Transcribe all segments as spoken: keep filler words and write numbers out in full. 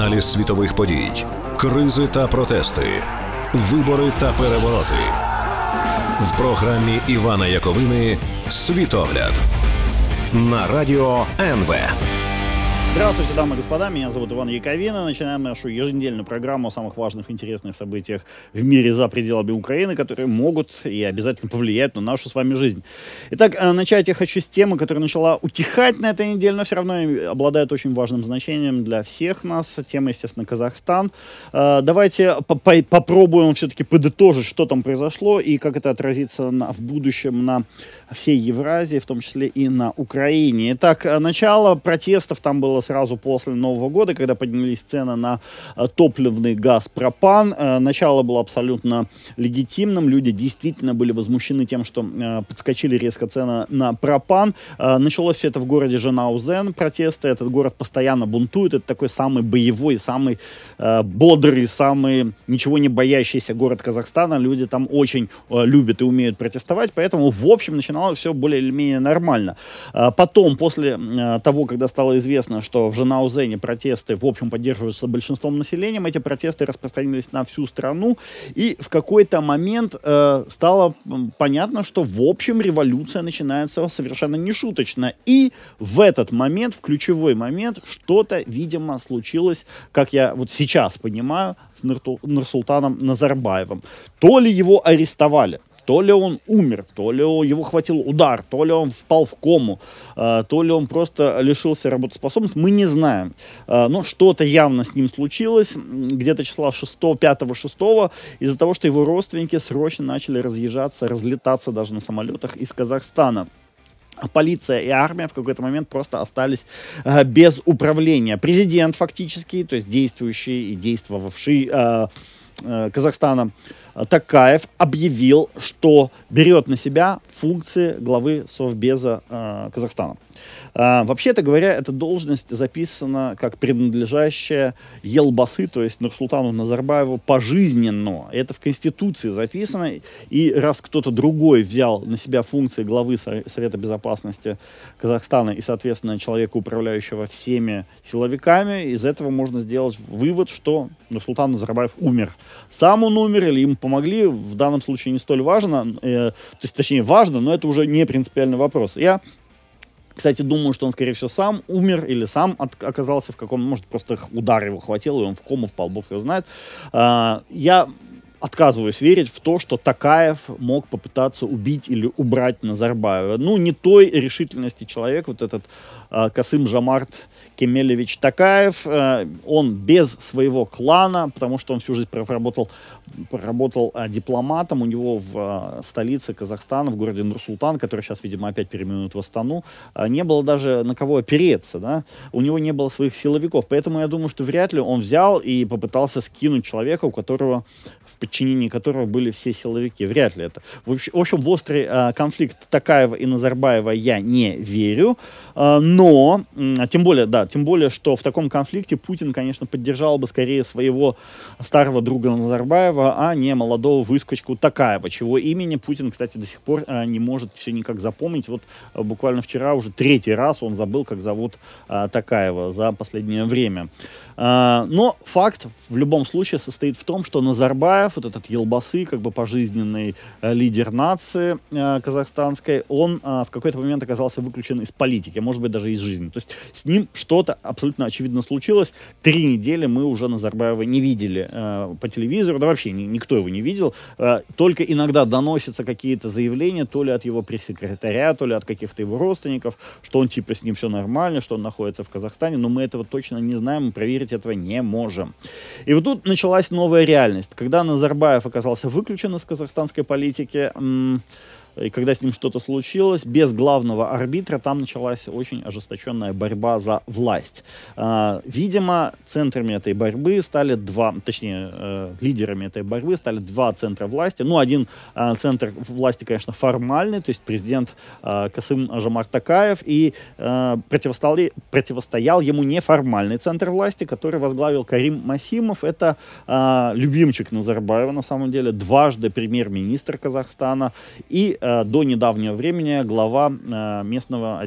Аналіз світових подій, кризи та протести, вибори та перевороти. В програмі Івана Яковини «Світогляд» на радио эн вэ. Здравствуйте, дамы и господа, меня зовут Иван Яковина. Начинаем нашу еженедельную программу о самых важных, интересных событиях в мире за пределами Украины, которые могут и обязательно повлиять на нашу с вами жизнь. Итак, начать я хочу с темы, которая начала утихать на этой неделе, но все равно обладает очень важным значением для всех нас. Тема, естественно, Казахстан. Давайте попробуем все-таки подытожить, что там произошло и как это отразится на, в будущем на всей Евразии, в том числе и на Украине. Итак, начало протестов там было сразу после Нового года, когда поднялись цены на топливный газ, пропан. Начало было абсолютно легитимным. Люди действительно были возмущены тем, что подскочили резко цены на пропан. Началось все это в городе Жанаузен, протесты. Этот город постоянно бунтует. Это такой самый боевой, самый бодрый, самый ничего не боящийся город Казахстана. Люди там очень любят и умеют протестовать. Поэтому, в общем, начиналось все более или менее нормально. Потом, после того, когда стало известно, что в Жанаузене протесты, в общем, поддерживаются большинством населения, эти протесты распространились на всю страну, и в какой-то момент э, стало понятно, что, в общем, революция начинается совершенно нешуточно. И в этот момент, в ключевой момент, что-то, видимо, случилось, как я вот сейчас понимаю, с Нурсултаном Назарбаевым. То ли его арестовали, то ли он умер, то ли его хватил удар, то ли он впал в кому, э, то ли он просто лишился работоспособности, мы не знаем. Э, но что-то явно с ним случилось, где-то числа шестого, пятого, шестого, из-за того, что его родственники срочно начали разъезжаться, разлетаться даже на самолетах из Казахстана. Полиция и армия в какой-то момент просто остались э, без управления. Президент фактически, то есть действующий и действовавший э, э, Казахстана, Токаев объявил, что берет на себя функции главы Совбеза э, Казахстана. Э, вообще-то говоря, эта должность записана как принадлежащая Елбасы, то есть Нурсултану Назарбаеву, пожизненно. Это в Конституции записано. И раз кто-то другой взял на себя функции главы Совета Безопасности Казахстана и, соответственно, человека, управляющего всеми силовиками, из этого можно сделать вывод, что Нурсултан Назарбаев умер. Сам он умер или ему помогли, в данном случае не столь важно, э, то есть, точнее, важно, но это уже не принципиальный вопрос. Я, кстати, думаю, что он, скорее всего, сам умер или сам от, оказался в каком-то, может, просто удар его хватил, и он в кому впал, бог его знает. Э, я отказываюсь верить в то, что Токаев мог попытаться убить или убрать Назарбаева. Ну, не той решительности человек, вот этот э, Касым-Жомарт Кемелевич Токаев, э, он без своего клана, потому что он всю жизнь проработал, проработал э, дипломатом, у него в э, столице Казахстана, в городе Нур-Султан, который сейчас, видимо, опять переименуют в Астану, э, не было даже на кого опереться, да? У него не было своих силовиков, поэтому я думаю, что вряд ли он взял и попытался скинуть человека, у которого в подчинении которого были все силовики. Вряд ли это. В общем, в, общем, в острый э, конфликт Токаева и Назарбаева я не верю. Э, но, э, тем более, да, тем более, что в таком конфликте Путин, конечно, поддержал бы скорее своего старого друга Назарбаева, а не молодого выскочку Токаева, чего имени Путин, кстати, до сих пор э, не может все никак запомнить. Вот э, буквально вчера уже третий раз он забыл, как зовут э, Токаева за последнее время. Э, но факт в любом случае состоит в том, что Назарбаев, вот этот Елбасы, как бы пожизненный э, лидер нации э, казахстанской, он э, в какой-то момент оказался выключен из политики, может быть, даже из жизни. То есть с ним что-то абсолютно очевидно случилось. Три недели мы уже Назарбаева не видели э, по телевизору, да вообще ни, никто его не видел. Э, только иногда доносятся какие-то заявления, то ли от его пресс-секретаря, то ли от каких-то его родственников, что он типа с ним все нормально, что он находится в Казахстане, но мы этого точно не знаем, проверить этого не можем. И вот тут началась новая реальность. Когда Назарбаев оказался выключен из казахстанской политики, м- и когда с ним что-то случилось, без главного арбитра там началась очень ожесточенная борьба за власть. А, видимо, центрами этой борьбы стали два, точнее, э, лидерами этой борьбы стали два центра власти. Ну, один э, центр власти, конечно, формальный, то есть президент э, Касым-Жомарт Токаев, и э, противостоял, противостоял ему неформальный центр власти, который возглавил Карим Масимов. Это э, любимчик Назарбаева, на самом деле, дважды премьер-министр Казахстана и до недавнего времени глава э, местного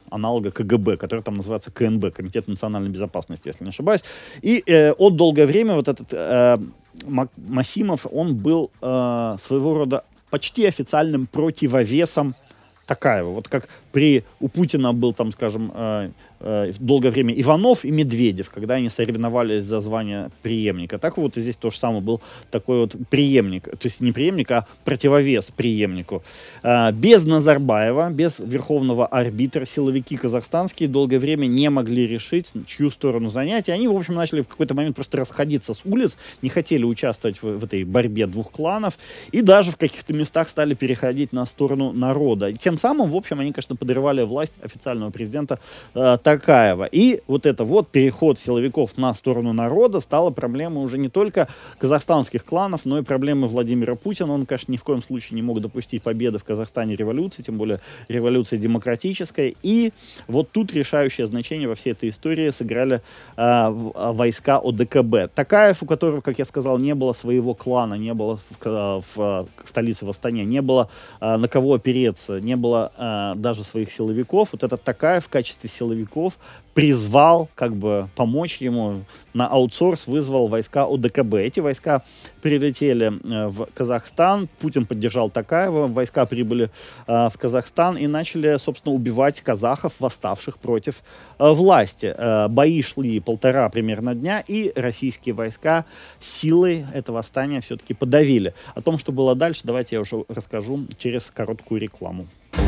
аналога ка гэ бэ, который там называется ка эн бэ, Комитет национальной безопасности, если не ошибаюсь. И э, от долгое время вот этот э, Масимов, он был э, своего рода почти официальным противовесом Токаева. Вот как при у Путина был там, скажем, э, э, долгое время Иванов и Медведев, когда они соревновались за звание преемника. Так вот и здесь то же самое, был такой вот преемник, то есть не преемник, а противовес преемнику. Э, без Назарбаева, без верховного арбитра силовики казахстанские долгое время не могли решить, чью сторону занять. И они, в общем, начали в какой-то момент просто расходиться с улиц, не хотели участвовать в, в этой борьбе двух кланов и даже в каких-то местах стали переходить на сторону народа. И тем самым, в общем, они, конечно, подрывали власть официального президента э, Токаева. И вот это вот переход силовиков на сторону народа стала проблемой уже не только казахстанских кланов, но и проблемой Владимира Путина. Он, конечно, ни в коем случае не мог допустить победы в Казахстане революции, тем более революции демократической. И вот тут решающее значение во всей этой истории сыграли э, войска о дэ ка бэ. Токаев, у которого, как я сказал, не было своего клана, не было в, в, в столице в Астане, не было э, на кого опереться, не было э, даже своих силовиков. Вот этот Токаев в качестве силовиков призвал, как бы, помочь ему, на аутсорс вызвал войска о дэ ка бэ. Эти войска прилетели э, в Казахстан, Путин поддержал Токаева, войска прибыли э, в Казахстан и начали, собственно, убивать казахов, восставших против э, власти. Э, бои шли полтора примерно дня, и российские войска силой это восстание все-таки подавили. О том, что было дальше, давайте я уже расскажу через короткую рекламу.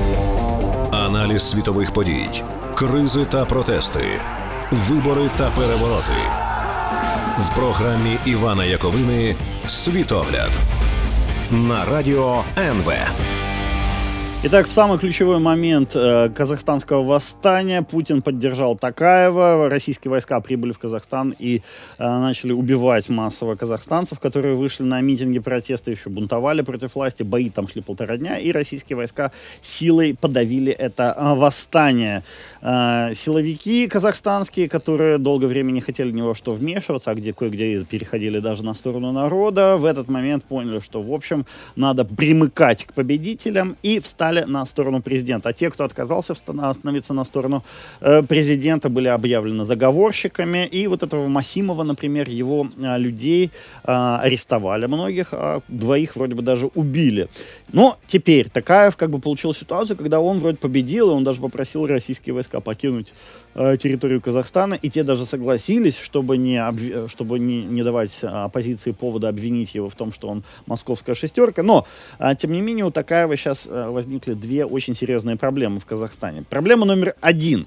Аналіз світових подій, кризи та протести, вибори та перевороти. В програмі Івана Яковини «Світогляд» на радіо ен ве. Итак, в самый ключевой момент э, казахстанского восстания Путин поддержал Токаева, российские войска прибыли в Казахстан и э, начали убивать массово казахстанцев, которые вышли на митинги протеста, еще бунтовали против власти, бои там шли полтора дня, и российские войска силой подавили это э, восстание. Э, силовики казахстанские, которые долгое время не хотели ни во что вмешиваться, а где кое-где переходили даже на сторону народа, в этот момент поняли, что, в общем, надо примыкать к победителям и встали на сторону президента. А те, кто отказался становиться на сторону э, президента, были объявлены заговорщиками. И вот этого Масимова, например, его э, людей э, арестовали многих, а двоих вроде бы даже убили. Но теперь Токаев как бы получил ситуацию, когда он вроде победил, и он даже попросил российские войска покинуть э, территорию Казахстана, и те даже согласились, чтобы не, обв... чтобы не, не давать оппозиции повода обвинить его в том, что он московская шестерка. Но, э, тем не менее, у Токаева сейчас э, возник две очень серьезные проблемы в Казахстане. Проблема номер один.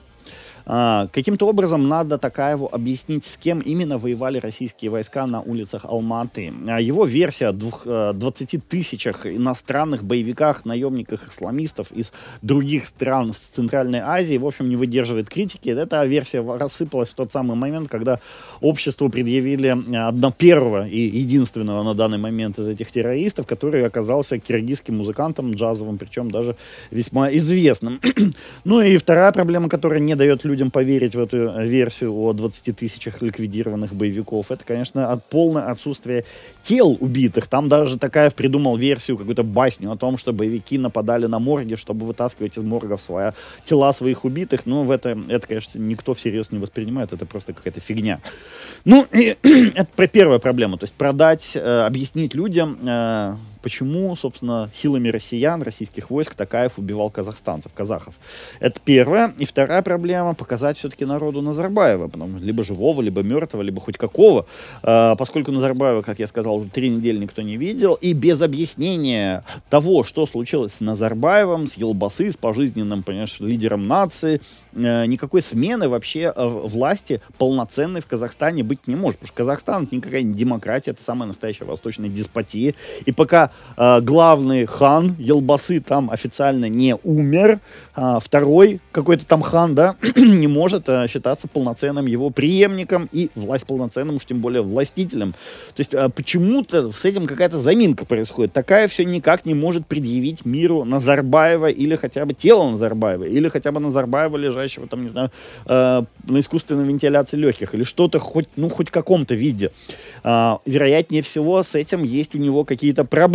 А, каким-то образом надо Токаеву объяснить, с кем именно воевали российские войска на улицах Алматы. А его версия о двадцати тысячах иностранных боевиках, наемниках, исламистов из других стран с Центральной Азии, в общем, не выдерживает критики. Эта версия рассыпалась в тот самый момент, когда обществу предъявили одного первого и единственного на данный момент из этих террористов, который оказался киргизским музыкантом джазовым, причем даже весьма известным. Ну и вторая проблема, которая не дает людям людям поверить в эту версию о двадцати тысячах ликвидированных боевиков, это, конечно, от полное отсутствие тел убитых. Там даже Токаев придумал версию, какую-то басню о том, что боевики нападали на морги, чтобы вытаскивать из моргов свои, тела своих убитых. Но в это, это, конечно, никто всерьез не воспринимает, это просто какая-то фигня. Ну, и, это первая проблема, то есть продать, э, объяснить людям, э, почему, собственно, силами россиян, российских войск Токаев убивал казахстанцев, казахов. Это первое. И вторая проблема — показать все-таки народу Назарбаева, потому, либо живого, либо мертвого, либо хоть какого, э, поскольку Назарбаева, как я сказал, уже три недели никто не видел, и без объяснения того, что случилось с Назарбаевым, с Елбасы, с пожизненным, понимаешь, лидером нации, э, никакой смены вообще э, власти полноценной в Казахстане быть не может, потому что Казахстан — это никакая не демократия, это самая настоящая восточная деспотия, и пока э, главный хан Елбасы там официально не умер, э, второй какой-то там хан, да, не может э, считаться полноценным его преемником и власть полноценным, уж тем более властителем. То есть э, почему-то с этим какая-то заминка происходит. Такая все никак не может предъявить миру Назарбаева или хотя бы тело Назарбаева, или хотя бы Назарбаева, лежащего там, не знаю, э, на искусственной вентиляции легких, или что-то хоть, ну, хоть в каком-то виде. Э, вероятнее всего, с этим есть у него какие-то проблемы.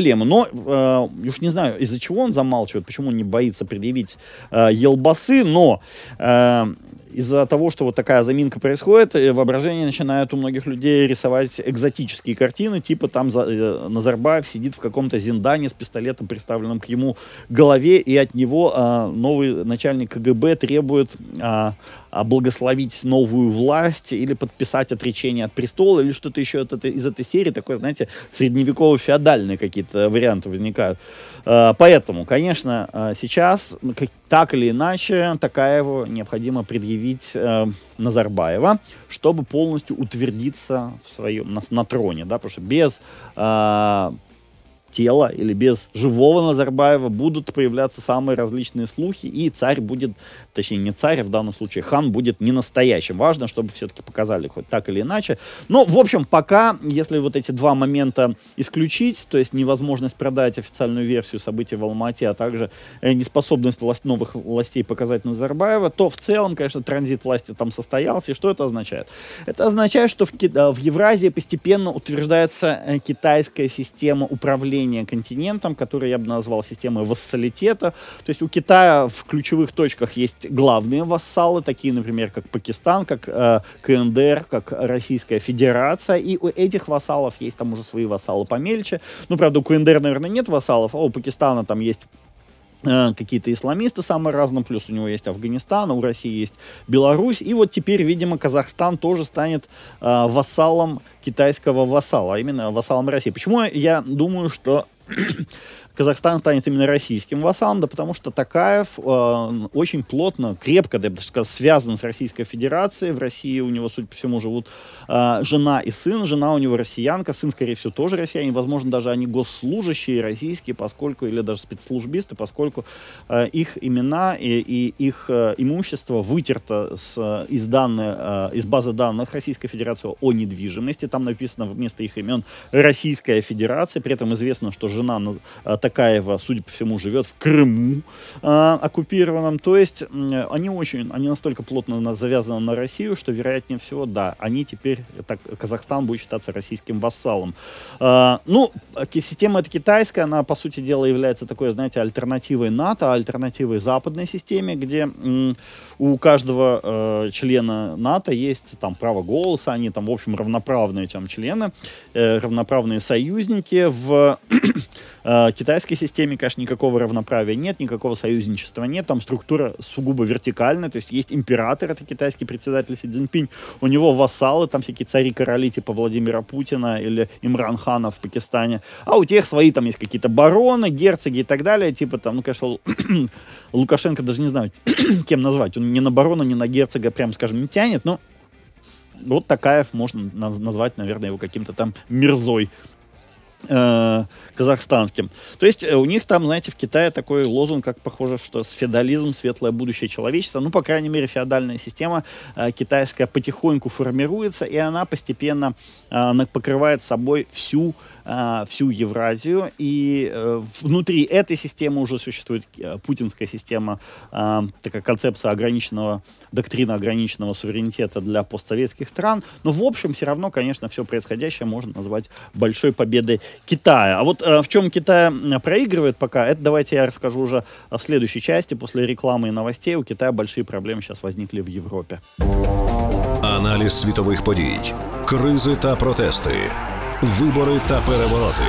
проблемы. Но, э, уж не знаю, из-за чего он замалчивает, почему он не боится предъявить э, елбасы, но... Э, Из-за того, что вот такая заминка происходит, воображение начинает у многих людей рисовать экзотические картины, типа там э, Назарбаев сидит в каком-то зиндане с пистолетом, приставленным к ему голове, и от него э, новый начальник КГБ требует э, благословить новую власть или подписать отречение от престола, или что-то еще от этой, из этой серии, такое, знаете, средневеково-феодальные какие-то варианты возникают. Э, поэтому, конечно, э, сейчас, как, так или иначе, Токаеву необходимо предъявить э, Назарбаева, чтобы полностью утвердиться в своем, на, на троне, да, потому что без э, тела или без живого Назарбаева будут появляться самые различные слухи, и царь будет, точнее не царь, а в данном случае хан будет не настоящим. Важно, чтобы все-таки показали хоть так или иначе. Но, в общем, пока, если вот эти два момента исключить, то есть невозможность продать официальную версию событий в Алма-Ате, а также неспособность власть, новых властей показать Назарбаева, то в целом, конечно, транзит власти там состоялся. И что это означает? Это означает, что в, в Евразии постепенно утверждается китайская система управления континентом, который я бы назвал системой вассалитета. То есть у Китая в ключевых точках есть главные вассалы, такие, например, как Пакистан, как э, КНДР, как Российская Федерация, и у этих вассалов есть там уже свои вассалы помельче. Ну, правда, у КНДР, наверное, нет вассалов, а у Пакистана там есть какие-то исламисты самые разные, плюс у него есть Афганистан, а у России есть Беларусь, и вот теперь, видимо, Казахстан тоже станет э, вассалом китайского вассала, а именно вассалом России. Почему я думаю, что Казахстан станет именно российским вассалом? Да потому что Токаев э, очень плотно, крепко, да, я бы сказал, связан с Российской Федерацией. В России у него, судя по всему, живут э, жена и сын. Жена у него россиянка, сын, скорее всего, тоже россиянин. Возможно, даже они госслужащие российские, поскольку, или даже спецслужбисты, поскольку э, их имена и, и их э, имущество вытерто с, из, данные, э, из базы данных Российской Федерации о недвижимости. Там написано вместо их имен Российская Федерация. При этом известно, что жена э, Токаева, судя по всему, живет в Крыму э, оккупированном. То есть э, они очень, они настолько плотно на, завязаны на Россию, что, вероятнее всего, да, они теперь, так, Казахстан будет считаться российским вассалом. Э, ну, система эта китайская, она, по сути дела, является такой, знаете, альтернативой НАТО, альтернативой западной системе, где э, у каждого э, члена НАТО есть там право голоса, они там, в общем, равноправные, чем члены, э, равноправные союзники. В э, китайской системе, конечно, никакого равноправия нет, никакого союзничества нет, там структура сугубо вертикальная, то есть есть император, это китайский председатель Си Цзиньпинь, у него вассалы, там всякие цари-короли типа Владимира Путина или Имран Хана в Пакистане, а у тех свои там есть какие-то бароны, герцоги и так далее, типа там, ну, конечно, Лукашенко даже не знаю, кем назвать, он ни на барона, ни на герцога, прям скажем, не тянет, но вот Токаев можно назвать, наверное, его каким-то там Мирзой Э, казахстанским. То есть у них там, знаете, в Китае такой лозунг, как похоже, что с феодализм, светлое будущее человечества. Ну, по крайней мере, феодальная система э, китайская потихоньку формируется, и она постепенно э, покрывает собой всю всю Евразию, и э, внутри этой системы уже существует э, путинская система, э, такая концепция ограниченного, доктрина ограниченного суверенитета для постсоветских стран, но в общем все равно, конечно, все происходящее можно назвать большой победой Китая. А вот э, в чем Китай проигрывает пока, это давайте я расскажу уже в следующей части, после рекламы и новостей. У Китая большие проблемы сейчас возникли в Европе. Аналіз світових подій, кризи та протести, вибори та перевороти.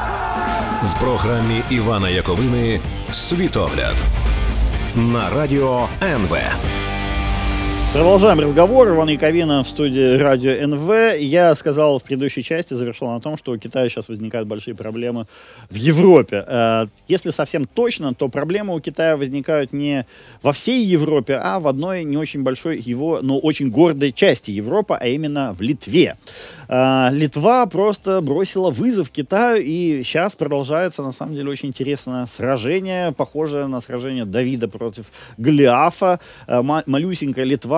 В програмі Івана Яковини «Світогляд» на радіо ен ве. Продолжаем разговор. Иван Яковина в студии радио эн вэ. Я сказал в предыдущей части, завершил на том, что у Китая сейчас возникают большие проблемы в Европе. Если совсем точно, то проблемы у Китая возникают не во всей Европе, а в одной не очень большой его, но очень гордой части Европы, а именно в Литве. Литва просто бросила вызов Китаю, и сейчас продолжается, на самом деле, очень интересное сражение, похожее на сражение Давида против Голиафа. Малюсенькая Литва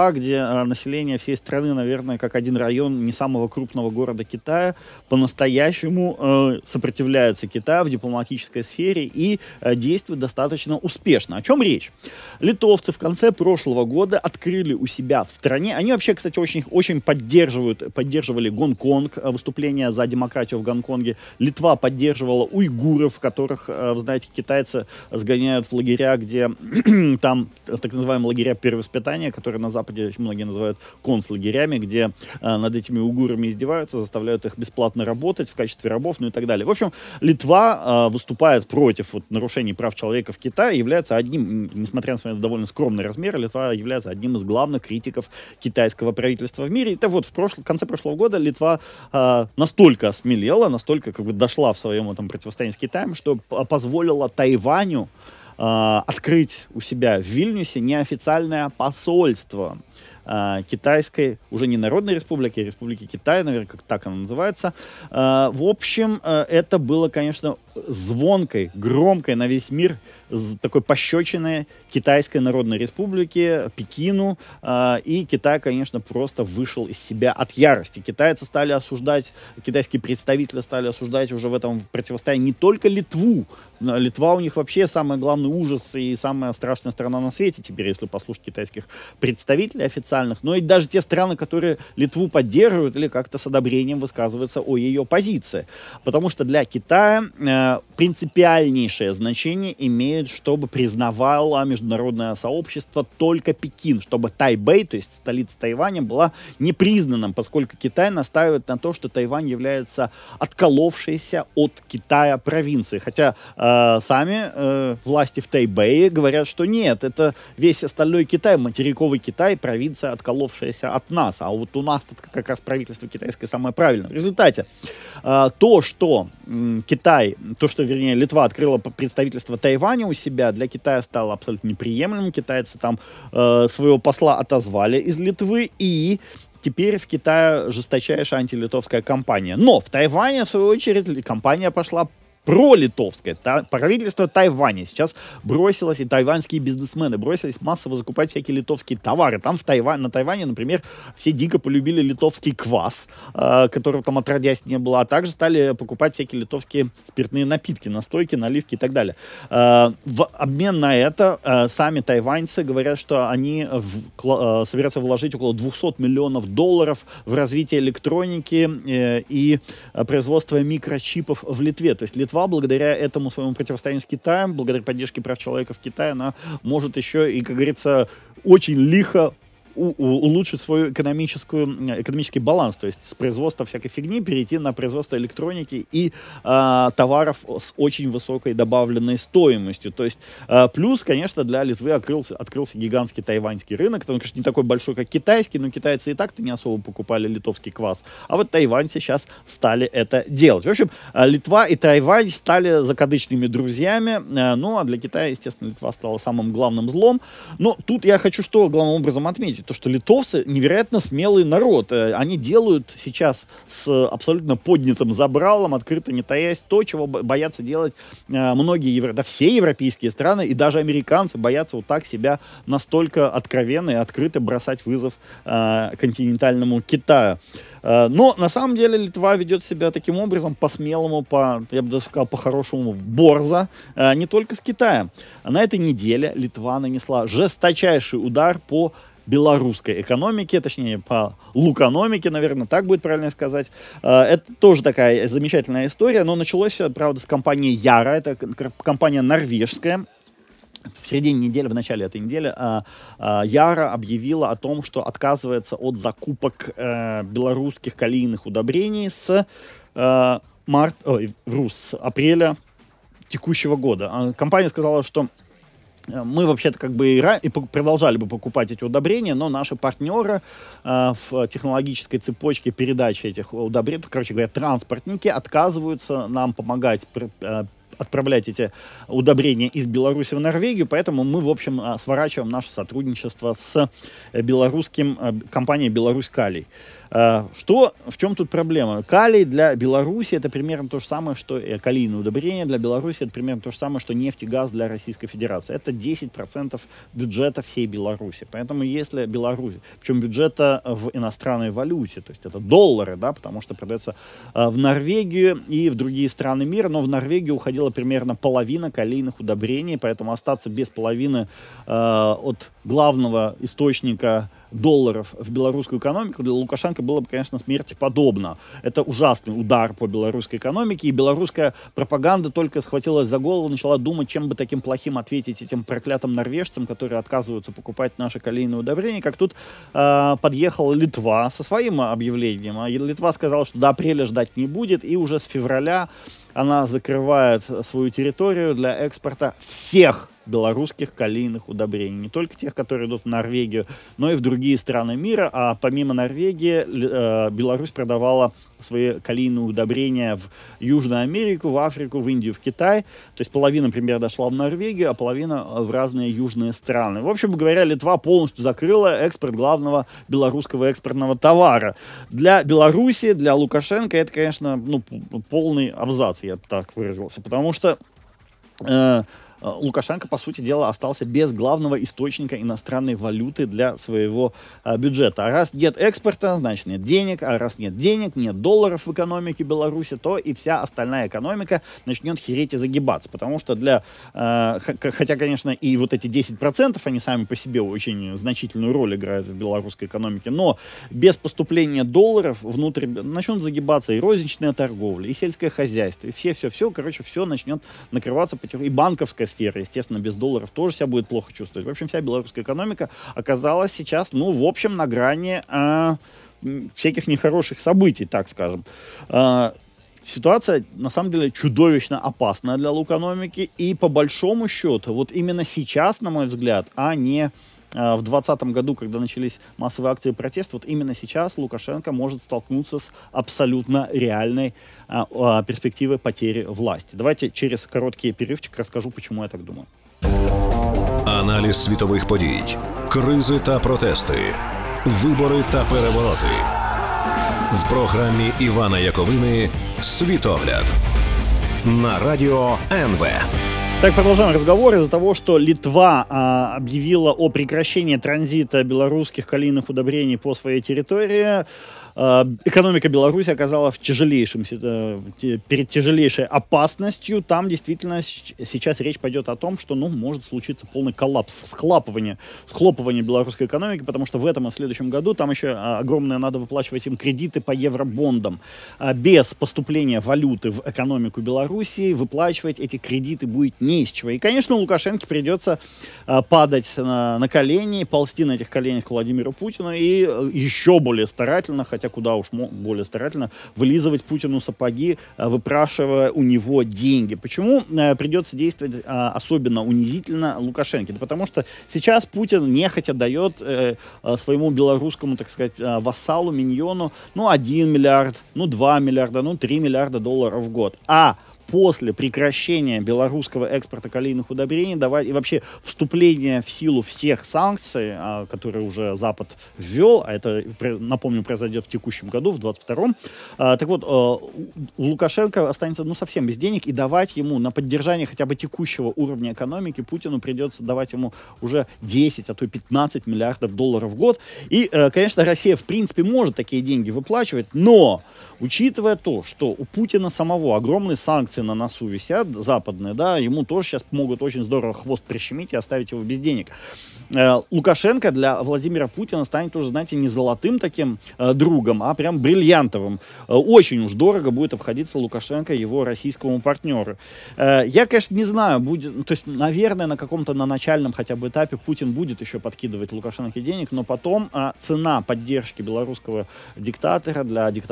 Литва, где э, население всей страны, наверное, как один район не самого крупного города Китая, по-настоящему э, сопротивляется Китаю в дипломатической сфере и э, действует достаточно успешно. О чем речь? Литовцы в конце прошлого года открыли у себя в стране, они вообще, кстати, очень, очень поддерживают, поддерживали Гонконг, выступление за демократию в Гонконге. Литва поддерживала уйгуров, которых, вы знаете, китайцы сгоняют в лагеря, где там так называемые лагеря перевоспитания, которые на Западе многие называют концлагерями, где над этими уйгурами издеваются, заставляют их бесплатно работать в качестве рабов, ну и так далее. В общем, Литва выступает против вот, нарушений прав человека в Китае, является одним, несмотря на свои довольно скромные размеры, Литва является одним из главных критиков китайского правительства в мире. Это вот в, прошло, в конце прошлого года Литва э, настолько осмелела, настолько как бы дошла в своем этом противостоянии с Китаем, что позволила Тайваню э, открыть у себя в Вильнюсе неофициальное посольство э, китайской, уже не Народной Республики, а Республики Китай, наверное, как так она называется. Э, в общем, э, это было, конечно, звонкой, громкой на весь мир такой пощечиной Китайской Народной Республики, Пекину, э, и Китай, конечно, просто вышел из себя от ярости. Китайцы стали осуждать, китайские представители стали осуждать уже в этом противостоянии не только Литву. Литва у них вообще самый главный ужас и самая страшная страна на свете теперь, если послушать китайских представителей официальных, но и даже те страны, которые Литву поддерживают или как-то с одобрением высказываются о ее позиции. Потому что для Китая э, принципиальнейшее значение имеет, чтобы признавало международное сообщество только Пекин, чтобы Тайбэй, то есть столица Тайваня, была непризнанным, поскольку Китай настаивает на том, что Тайвань является отколовшейся от Китая провинцией. Хотя э, сами э, власти в Тайбэе говорят, что нет, это весь остальной Китай, материковый Китай, провинция, отколовшаяся от нас. А вот у нас как раз правительство китайское самое правильное. В результате э, то, что э, Китай, то, что, вернее, Литва открыла представительство Тайваня у себя, для Китая стало абсолютно неприемлемым. Китайцы там э, своего посла отозвали из Литвы, и теперь в Китае жесточайшая антилитовская кампания. Но в Тайване, в свою очередь, кампания пошла пролитовское. Та, правительство Тайваня сейчас бросилось, и тайваньские бизнесмены бросились массово закупать всякие литовские товары. Там в Тайване, на Тайване, например, все дико полюбили литовский квас, э, которого там отродясь не было, а также стали покупать всякие литовские спиртные напитки, настойки, наливки и так далее. Э, в обмен на это э, сами тайваньцы говорят, что они в, э, собираются вложить около двухсот миллионов долларов в развитие электроники э, и э, производство микрочипов в Литве. То есть Литва благодаря этому своему противостоянию с Китаем, благодаря поддержке прав человека в Китае, она может еще и, как говорится, очень лихо У, у, улучшить свой экономическую, экономический баланс, то есть с производства всякой фигни перейти на производство электроники и э, товаров с очень высокой добавленной стоимостью. То есть э, плюс, конечно, для Литвы открылся, открылся гигантский тайваньский рынок. Он, конечно, не такой большой, как китайский, но китайцы и так-то не особо покупали литовский квас. А вот тайваньцы сейчас стали это делать. В общем, э, Литва и Тайвань стали закадычными друзьями. Э, ну, а для Китая, естественно, Литва стала самым главным злом. Но тут я хочу что главным образом отметить. То, что литовцы невероятно смелый народ. Они делают сейчас с абсолютно поднятым забралом, открыто не таясь, то, чего боятся делать многие, евро... да все европейские страны, и даже американцы боятся вот так себя настолько откровенно и открыто бросать вызов э, континентальному Китаю. Э, но на самом деле Литва ведет себя таким образом по-смелому, по, я бы даже сказал, по-хорошему, борзо, э, не только с Китаем. На этой неделе Литва нанесла жесточайший удар по белорусской экономике, точнее, по лукономике, наверное, так будет правильно сказать. Это тоже такая замечательная история, но началось, правда, с компании Яра, это компания норвежская. В середине недели, в начале этой недели, Яра объявила о том, что отказывается от закупок белорусских калийных удобрений с марта, ой, вру, с апреля текущего года. Компания сказала, что мы вообще-то как бы и, и продолжали бы покупать эти удобрения, но наши партнеры э, в технологической цепочке передачи этих удобрений, короче говоря, транспортники, отказываются нам помогать пр- э, отправлять эти удобрения из Беларуси в Норвегию, поэтому мы, в общем, сворачиваем наше сотрудничество с белорусским компанией «Беларусь Калий». Что, в чем тут проблема? Калий для Беларуси это примерно то же самое, что калийное удобрение для Беларуси это примерно то же самое, что нефть и газ для Российской Федерации. Это десять процентов бюджета всей Беларуси. Поэтому если Беларусь, причем бюджета в иностранной валюте, то есть это доллары, да, потому что продается в Норвегию и в другие страны мира, но в Норвегию уходила примерно половина калийных удобрений, поэтому остаться без половины э, от главного источника долларов в белорусскую экономику для Лукашенко было бы, конечно, смерти подобно. Это ужасный удар по белорусской экономике, и белорусская пропаганда только схватилась за голову, начала думать, чем бы таким плохим ответить этим проклятым норвежцам, которые отказываются покупать наши калийные удобрения, как тут э, подъехала Литва со своим объявлением. А Литва сказала, что до апреля ждать не будет, и уже с февраля она закрывает свою территорию для экспорта всех белорусских калийных удобрений. Не только тех, которые идут в Норвегию, но и в другие страны мира. А помимо Норвегии, э, Беларусь продавала свои калийные удобрения в Южную Америку, в Африку, в Индию, в Китай. То есть половина, например, дошла в Норвегию, а половина в разные южные страны. В общем говоря, Литва полностью закрыла экспорт главного белорусского экспортного товара. Для Беларуси, для Лукашенко это, конечно, ну, полный абзац, я бы так выразился. Потому что э, Лукашенко, по сути дела, остался без главного источника иностранной валюты для своего а, бюджета. А раз нет экспорта, значит нет денег. А раз нет денег, нет долларов в экономике Беларуси, то и вся остальная экономика начнет хереть и загибаться. Потому что для... Э, хотя, конечно, и вот эти десять процентов, они сами по себе очень значительную роль играют в белорусской экономике, но без поступления долларов внутрь начнут загибаться и розничная торговля, и сельское хозяйство, и все-все-все, короче, все начнет накрываться потихоньку. И банковская сфера, естественно, без долларов тоже себя будет плохо чувствовать. В общем, вся белорусская экономика оказалась сейчас, ну, в общем, на грани э, всяких нехороших событий, так скажем. Э, ситуация, на самом деле, чудовищно опасная для экономики, и по большому счету, вот именно сейчас, на мой взгляд, а не в двадцатом году, когда начались массовые акции протеста, вот именно сейчас Лукашенко может столкнуться с абсолютно реальной а, а, перспективой потери власти. Давайте через короткий перерывчик расскажу, почему я так думаю. Аналіз світових подій, кризи та протести, вибори та перевороти. В програмі Івана Яковини «Світогляд» на радіо ен ве. Так, продолжаем разговор. Из-за того, что Литва а, объявила о прекращении транзита белорусских калийных удобрений по своей территории, а, экономика Беларуси оказалась в тяжелейшем, перед тяжелейшей опасностью. Там действительно сейчас речь пойдет о том, что ну, может случиться полный коллапс, схлапывание, схлопывание белорусской экономики, потому что в этом и в следующем году там еще огромное надо выплачивать им кредиты по евробондам. А без поступления валюты в экономику Беларуси выплачивать эти кредиты будет не из чего. И, конечно, Лукашенко придется а, падать на, на колени, ползти на этих коленях к Владимиру Путину и а, еще более старательно, хотя куда уж более старательно, вылизывать Путину сапоги, а, выпрашивая у него деньги. Почему а, придется действовать а, особенно унизительно Лукашенко? Да потому что сейчас Путин нехотя дает э, своему белорусскому, так сказать, вассалу, миньону, ну, один миллиард, ну, два миллиарда, ну, три миллиарда долларов в год. А после прекращения белорусского экспорта калийных удобрений давать, и вообще вступления в силу всех санкций, а, которые уже Запад ввел, а это, напомню, произойдет в текущем году, в двадцать втором, а, так вот, а, у Лукашенко останется ну, совсем без денег, и давать ему на поддержание хотя бы текущего уровня экономики Путину придется давать ему уже десять, а то и пятнадцать миллиардов долларов в год. И, а, конечно, Россия в принципе может такие деньги выплачивать, но учитывая то, что у Путина самого огромные санкции на носу висят, западные, да, ему тоже сейчас могут очень здорово хвост прищемить и оставить его без денег. Э, Лукашенко для Владимира Путина станет уже, знаете, не золотым таким э, другом, а прям бриллиантовым. Э, очень уж дорого будет обходиться Лукашенко его российскому партнеру. Э, я, конечно, не знаю, будет, то есть, наверное, на каком-то на начальном хотя бы этапе Путин будет еще подкидывать Лукашенко денег, но потом э, цена поддержки белорусского диктатора для диктатора России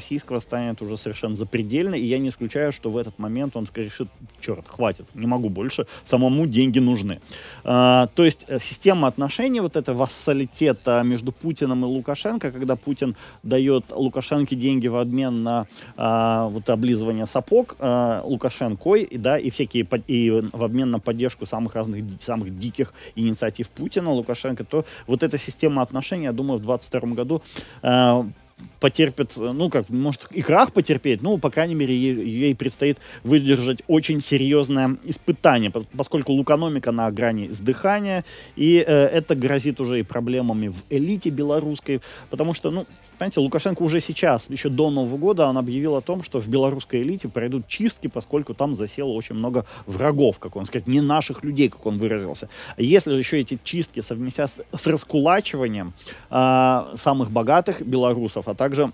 российского станет уже совершенно запредельной, и я не исключаю, что в этот момент он решит, черт, хватит, не могу больше, самому деньги нужны. А, то есть система отношений, вот это вассалитет между Путиным и Лукашенко, когда Путин дает Лукашенко деньги в обмен на а, вот облизывание сапог а, Лукашенкой, и, да, и всякие, и в обмен на поддержку самых разных, самых диких инициатив Путина, Лукашенко, то вот эта система отношений, я думаю, в двадцать втором году э, потерпит, ну, как, может, и крах потерпеть, ну, по крайней мере, ей, ей предстоит выдержать очень серьезное испытание, поскольку лукономика на грани сдыхания, и э, это грозит уже и проблемами в элите белорусской, потому что, ну, понимаете, Лукашенко уже сейчас, еще до Нового года, он объявил о том, что в белорусской элите пройдут чистки, поскольку там засело очень много врагов, как он сказать, не наших людей, как он выразился. Если же еще эти чистки совместят с раскулачиванием э, самых богатых белорусов, а также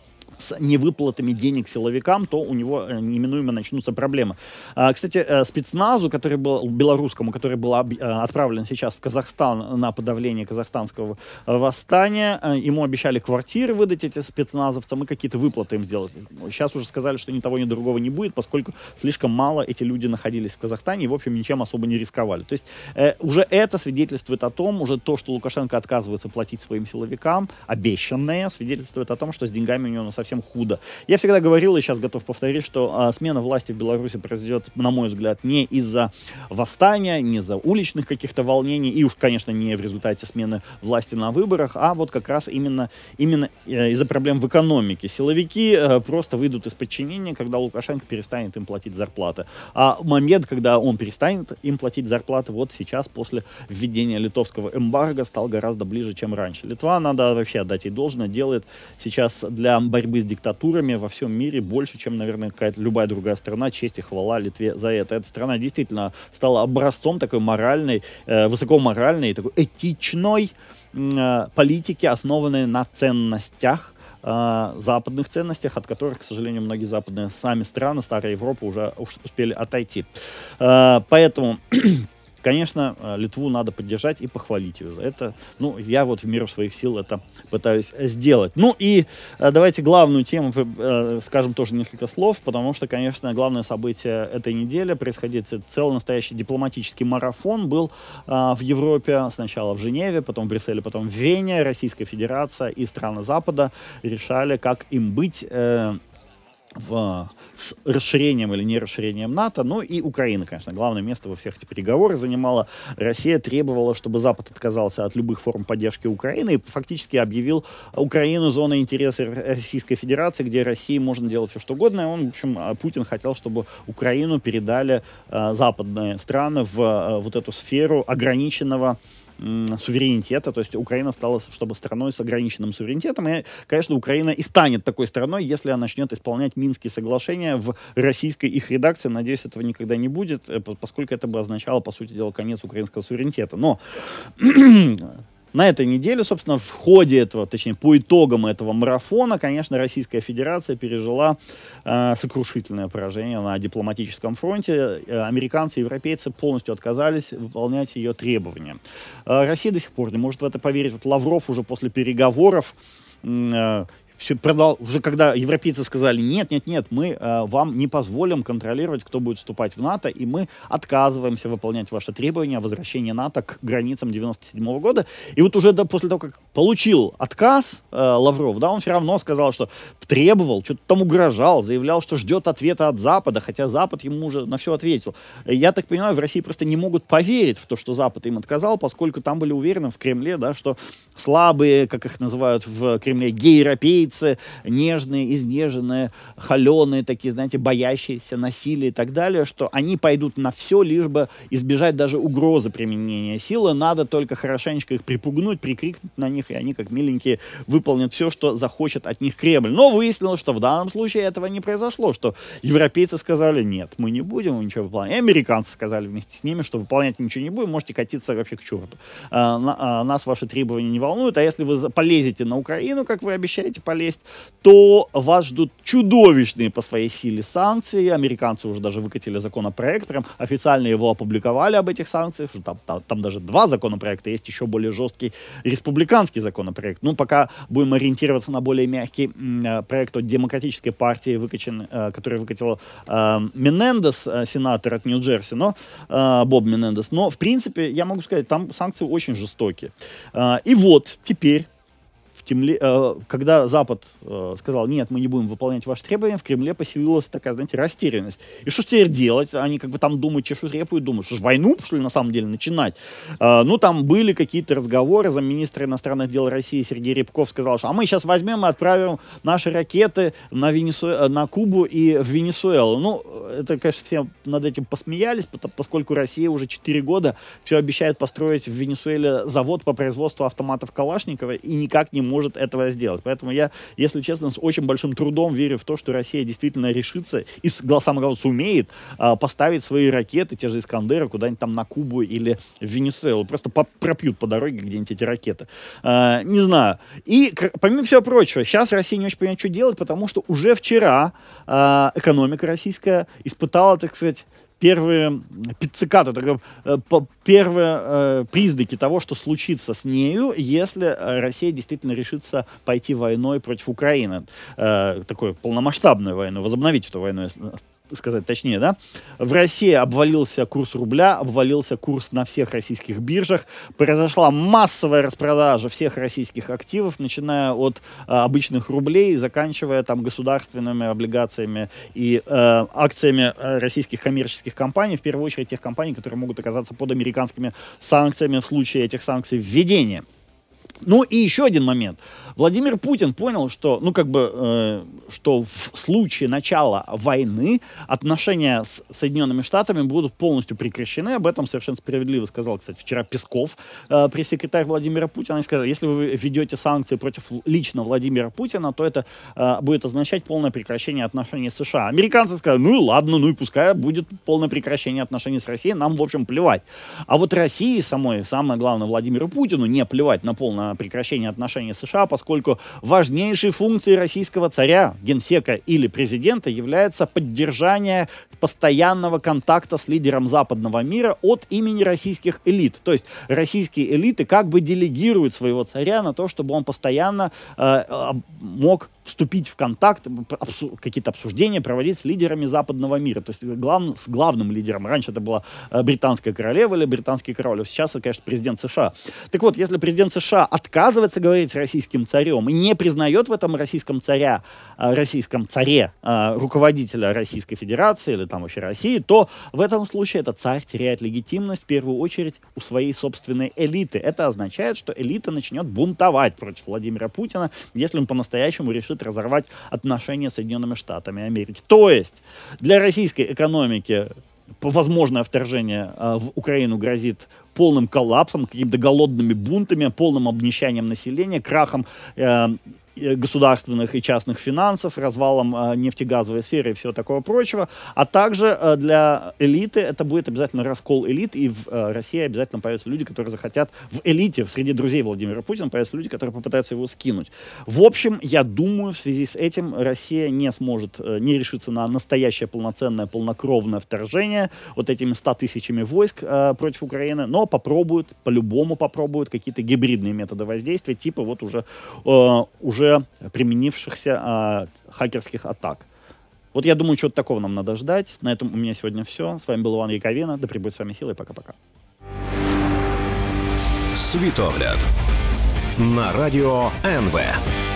с невыплатами денег силовикам, то у него э, неминуемо начнутся проблемы. А, кстати, э, спецназу, который был, белорусскому, который был об, э, отправлен сейчас в Казахстан на подавление казахстанского э, восстания, э, ему обещали квартиры выдать эти спецназовцам и какие-то выплаты им сделать. Сейчас уже сказали, что ни того, ни другого не будет, поскольку слишком мало эти люди находились в Казахстане и, в общем, ничем особо не рисковали. То есть э, уже это свидетельствует о том, уже то, что Лукашенко отказывается платить своим силовикам, обещанное, свидетельствует о том, что с деньгами у него на совсем худо. Я всегда говорил и сейчас готов повторить, что а, смена власти в Беларуси произойдет, на мой взгляд, не из-за восстания, не из-за уличных каких-то волнений, и уж, конечно, не в результате смены власти на выборах, а вот как раз именно, именно э, из-за проблем в экономике. Силовики э, просто выйдут из подчинения, когда Лукашенко перестанет им платить зарплаты. А момент, когда он перестанет им платить зарплаты, вот сейчас, после введения литовского эмбарго, стал гораздо ближе, чем раньше. Литва, надо вообще отдать ей должное, делает сейчас для борьбы с диктатурами во всем мире больше, чем, наверное, какая-то любая другая страна. Честь и хвала Литве за это. Эта страна действительно стала образцом такой моральной, э, высокоморальной, такой этичной э, политики, основанной на ценностях, э, западных ценностях, от которых, к сожалению, многие западные сами страны, старая Европа уже успели отойти. Э, поэтому... Конечно, Литву надо поддержать и похвалить ее за это. Ну, я вот в меру своих сил это пытаюсь сделать. Ну и давайте главную тему скажем тоже несколько слов, потому что, конечно, главное событие этой недели происходит целый настоящий дипломатический марафон был в Европе, сначала в Женеве, потом в Брюсселе, потом в Вене. Российская Федерация и страны Запада решали, как им быть в, с расширением или не расширением НАТО, ну и Украина, конечно, главное место во всех этих переговорах занимала. Россия требовала, чтобы Запад отказался от любых форм поддержки Украины и фактически объявил Украину зоной интереса Российской Федерации, где России можно делать все, что угодно. И он, в общем, Путин хотел, чтобы Украину передали э, западные страны в э, вот эту сферу ограниченного суверенитета, то есть Украина стала, чтобы страной с ограниченным суверенитетом, и, конечно, Украина и станет такой страной, если она начнет исполнять Минские соглашения в российской их редакции. Надеюсь, этого никогда не будет, поскольку это бы означало, по сути дела, конец украинского суверенитета. Но на этой неделе, собственно, в ходе этого, точнее, по итогам этого марафона, конечно, Российская Федерация пережила э, сокрушительное поражение на дипломатическом фронте. Э, американцы и европейцы полностью отказались выполнять ее требования. Э, Россия до сих пор не может в это поверить. Вот Лавров уже после переговоров э, все продал, уже когда европейцы сказали, нет, нет, нет, мы э, вам не позволим контролировать, кто будет вступать в НАТО, и мы отказываемся выполнять ваши требования о возвращении НАТО к границам девяносто седьмого года. И вот уже да, после того, как получил отказ э, Лавров, да, он все равно сказал, что требовал, что-то там угрожал, заявлял, что ждет ответа от Запада, хотя Запад ему уже на все ответил. Я так понимаю, в России просто не могут поверить в то, что Запад им отказал, поскольку там были уверены в Кремле, да, что слабые, как их называют в Кремле, гейропейцы, нежные, изнеженные, холеные, такие, знаете, боящиеся насилия и так далее, что они пойдут на все, лишь бы избежать даже угрозы применения силы. Надо только хорошенечко их припугнуть, прикрикнуть на них, и они, как миленькие, выполнят все, что захочет от них Кремль. Но выяснилось, что в данном случае этого не произошло, что европейцы сказали, нет, мы не будем ничего выполнять. И американцы сказали вместе с ними, что выполнять ничего не будем, можете катиться вообще к черту. А, на, а, нас ваши требования не волнуют, а если вы полезете на Украину, как вы обещаете полезть, полезть, то вас ждут чудовищные по своей силе санкции. Американцы уже даже выкатили законопроект, прям официально его опубликовали об этих санкциях. Там, там, там даже два законопроекта, есть еще более жесткий республиканский законопроект. Ну, пока будем ориентироваться на более мягкий м, проект от Демократической партии, выкачен, э, который выкатил э, Менендес, э, сенатор от Нью-Джерси, но, э, Боб Менендес. Но, в принципе, я могу сказать, там санкции очень жестокие. Э, и вот теперь, в Кремле, э, когда Запад э, сказал, нет, мы не будем выполнять ваши требования, в Кремле поселилась такая, знаете, растерянность. И что теперь делать? Они как бы там думают, чешут репу и думают, что ж, войну, что ли, на самом деле начинать? Э, ну, там были какие-то разговоры, замминистра иностранных дел России Сергей Рябков сказал, что а мы сейчас возьмем и отправим наши ракеты на, Венесу... на Кубу и в Венесуэлу. Ну, это, конечно, все над этим посмеялись, поскольку Россия уже четыре года все обещает построить в Венесуэле завод по производству автоматов Калашникова и никак не может этого сделать. Поэтому я, если честно, с очень большим трудом верю в то, что Россия действительно решится и, самое главное, сумеет а, поставить свои ракеты, те же Искандеры, куда-нибудь там на Кубу или в Венесуэлу. Просто по- пропьют по дороге где-нибудь эти ракеты. А, не знаю. И, к- помимо всего прочего, сейчас Россия не очень понимает, что делать, потому что уже вчера а, экономика российская испытала, так сказать, первые пиццикаты, первые э, признаки того, что случится с нею, если Россия действительно решится пойти войной против Украины. Э, такой полномасштабную войну, возобновить эту войну, если сказать точнее, да? В России обвалился курс рубля, обвалился курс на всех российских биржах, произошла массовая распродажа всех российских активов, начиная от а, обычных рублей, заканчивая там государственными облигациями и э, акциями российских коммерческих компаний, в первую очередь тех компаний, которые могут оказаться под американскими санкциями в случае этих санкций введения. Ну и еще один момент. Владимир Путин понял, что, ну, как бы, э, что в случае начала войны отношения с Соединенными Штатами будут полностью прекращены. Об этом совершенно справедливо сказал, кстати, вчера Песков, э, пресс-секретарь Владимира Путина. Он сказал, если вы введете санкции против лично Владимира Путина, то это э, будет означать полное прекращение отношений с США. Американцы сказали, ну и ладно, ну и пускай будет полное прекращение отношений с Россией, нам, в общем, плевать. А вот России самой, самое главное, Владимиру Путину не плевать на полное прекращение отношений с США, поскольку важнейшей функцией российского царя, генсека или президента является поддержание постоянного контакта с лидером западного мира от имени российских элит. То есть российские элиты как бы делегируют своего царя на то, чтобы он постоянно э, мог вступить в контакт, обсу- какие-то обсуждения проводить с лидерами западного мира. То есть глав- с главным лидером. Раньше это была британская королева или британский король. Сейчас это, конечно, президент США. Так вот, если президент США отказывается говорить с российским царем и не признает в этом российском царя, российском царе руководителя Российской Федерации или там вообще России, то в этом случае этот царь теряет легитимность в первую очередь у своей собственной элиты. Это означает, что элита начнет бунтовать против Владимира Путина, если он по-настоящему решит разорвать отношения с Соединенными Штатами Америки. То есть для российской экономики возможное вторжение э, в Украину грозит полным коллапсом, какими-то голодными бунтами, полным обнищанием населения, крахом э, государственных и частных финансов, развалом э, нефтегазовой сферы и всего такого прочего. А также э, для элиты это будет обязательно раскол элит, и в э, России обязательно появятся люди, которые захотят в элите, среди друзей Владимира Путина, появятся люди, которые попытаются его скинуть. В общем, я думаю, в связи с этим Россия не сможет, э, не решиться на настоящее полноценное, полнокровное вторжение вот этими ста тысячами войск э, против Украины, но попробуют, по-любому попробуют какие-то гибридные методы воздействия, типа вот уже, э, уже применившихся э, хакерских атак. Вот я думаю, чего-то такого нам надо ждать. На этом у меня сегодня все. С вами был Иван Яковина. Да пребудет с вами сила и пока-пока. Світогляд на радіо ен ве.